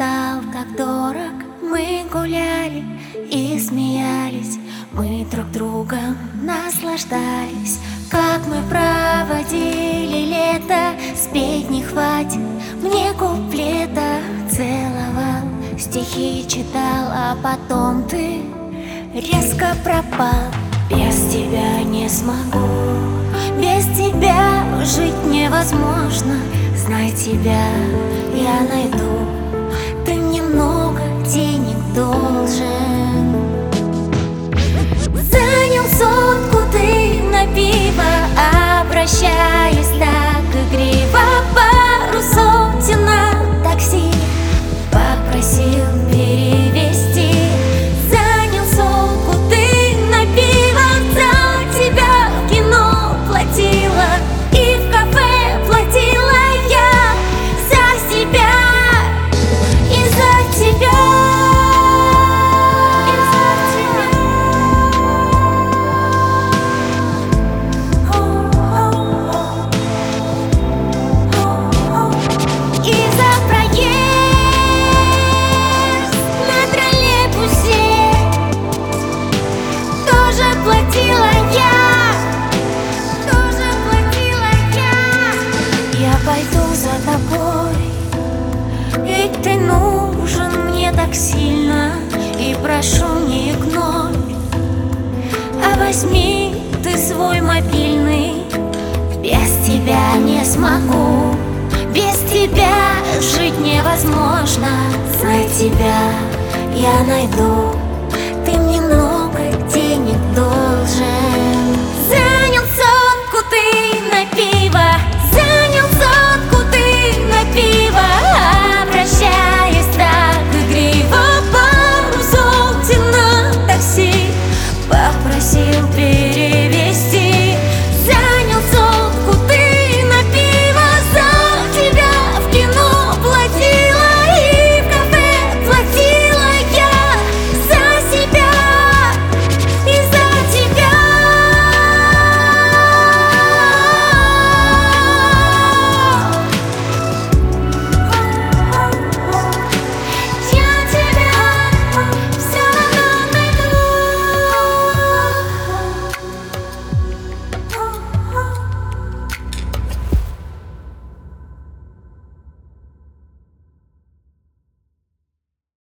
стал так дорог. Мы гуляли и смеялись, мы друг другом наслаждались. Как мы проводили лето, спеть не хватит мне куплета. Целовал, стихи читал, а потом ты резко пропал. Без тебя не смогу, без тебя жить невозможно. Знай, тебя я найду, ты мне много денег должен. Занял сотку ты на пиво, обращаясь так игриво. Пару сотен на такси попросил перевести. Занял сотку ты на пиво, за тебя в кино платила и в кафе платила я. За себя и за тебя. Пойду за тобой, ведь ты нужен мне так сильно. И прошу, не игнорь, а возьми ты свой мобильный. Без тебя не смогу, без тебя жить невозможно. Знай, тебя я найду.